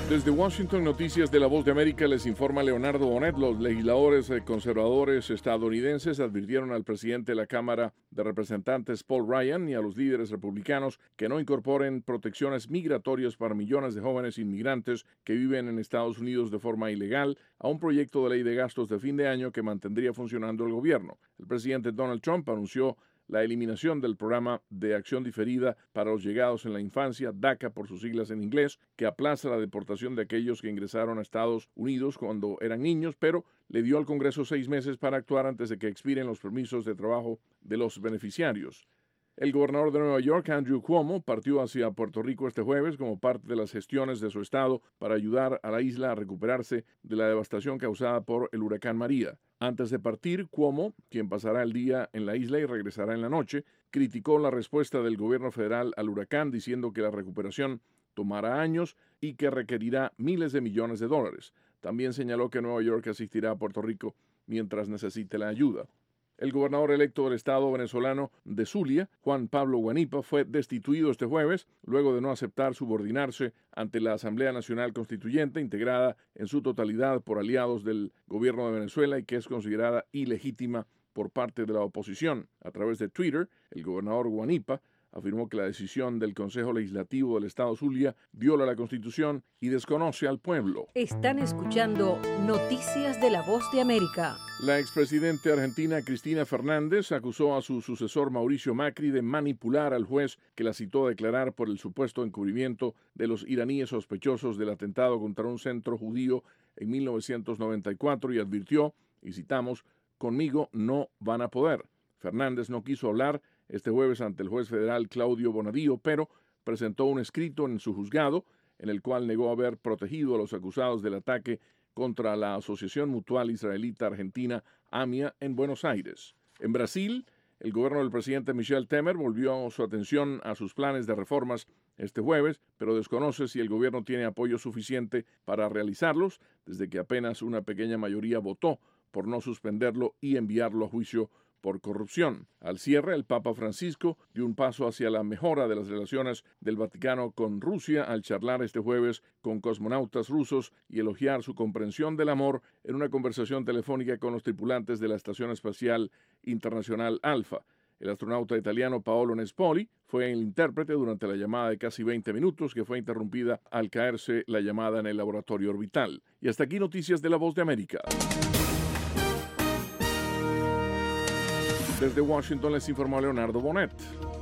Desde Washington, Noticias de la Voz de América, les informa Leonardo Bonet. Los legisladores conservadores estadounidenses advirtieron al presidente de la Cámara de Representantes, Paul Ryan, y a los líderes republicanos que no incorporen protecciones migratorias para millones de jóvenes inmigrantes que viven en Estados Unidos de forma ilegal a un proyecto de ley de gastos de fin de año que mantendría funcionando el gobierno. El presidente Donald Trump anunció la eliminación del programa de acción diferida para los llegados en la infancia, DACA por sus siglas en inglés, que aplaza la deportación de aquellos que ingresaron a Estados Unidos cuando eran niños, pero le dio al Congreso 6 meses para actuar antes de que expiren los permisos de trabajo de los beneficiarios. El gobernador de Nueva York, Andrew Cuomo, partió hacia Puerto Rico este jueves como parte de las gestiones de su estado para ayudar a la isla a recuperarse de la devastación causada por el huracán María. Antes de partir, Cuomo, quien pasará el día en la isla y regresará en la noche, criticó la respuesta del gobierno federal al huracán, diciendo que la recuperación tomará años y que requerirá miles de millones de dólares. También señaló que Nueva York asistirá a Puerto Rico mientras necesite la ayuda. El gobernador electo del estado venezolano de Zulia, Juan Pablo Guanipa, fue destituido este jueves luego de no aceptar subordinarse ante la Asamblea Nacional Constituyente, integrada en su totalidad por aliados del gobierno de Venezuela y que es considerada ilegítima por parte de la oposición. A través de Twitter, el gobernador Guanipa afirmó que la decisión del Consejo Legislativo del Estado Zulia viola la Constitución y desconoce al pueblo. Están escuchando Noticias de la Voz de América. La expresidenta argentina Cristina Fernández acusó a su sucesor Mauricio Macri de manipular al juez que la citó a declarar por el supuesto encubrimiento de los iraníes sospechosos del atentado contra un centro judío en 1994 y advirtió, y citamos, «Conmigo no van a poder». Fernández no quiso hablar este jueves ante el juez federal Claudio Bonadío, pero presentó un escrito en su juzgado en el cual negó haber protegido a los acusados del ataque contra la Asociación Mutual Israelita Argentina, AMIA, en Buenos Aires. En Brasil, el gobierno del presidente Michel Temer volvió su atención a sus planes de reformas este jueves, pero desconoce si el gobierno tiene apoyo suficiente para realizarlos, desde que apenas una pequeña mayoría votó por no suspenderlo y enviarlo a juicio por corrupción. Al cierre, el Papa Francisco dio un paso hacia la mejora de las relaciones del Vaticano con Rusia al charlar este jueves con cosmonautas rusos y elogiar su comprensión del amor en una conversación telefónica con los tripulantes de la Estación Espacial Internacional Alfa. El astronauta italiano Paolo Nespoli fue el intérprete durante la llamada de casi 20 minutos que fue interrumpida al caerse la llamada en el laboratorio orbital. Y hasta aquí Noticias de la Voz de América. Desde Washington les informó Leonardo Bonet.